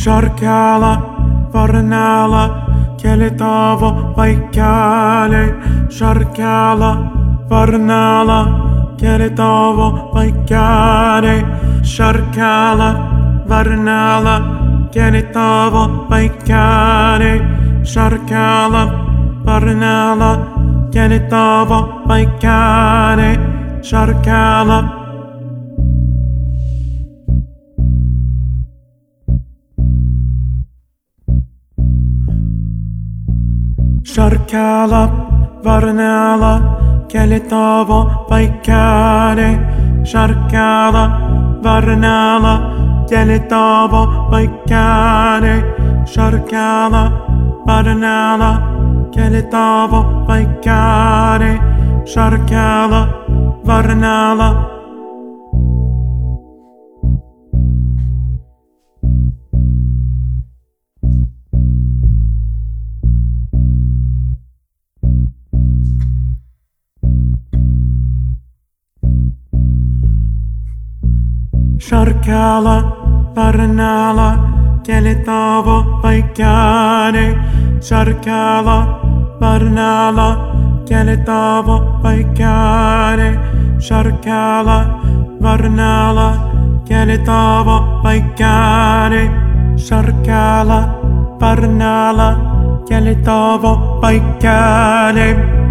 Šarkele, varnele, keli tavo vaikeliai. Šarkele, varnele, keli tavo vaikeliai. Šarkele, varnele, keli tavo vaikeliai. Šarkele, varnele, keli tavo vaikeliai. Šarkele. Šarkele, varnele, keli tavo vaikeliai. Šarkele, varnele, keli tavo vaikeliai. Šarkele, varnele, keli tavo vaikeliai. Šarkele, varnele. Šarkele, varnele, keli tavo vaikeliai. Šarkele, varnele, keli tavo vaikeliai. Šarkele, varnele, keli tavo vaikeliai. Šarkele, varnele, keli tavo vaikeliai.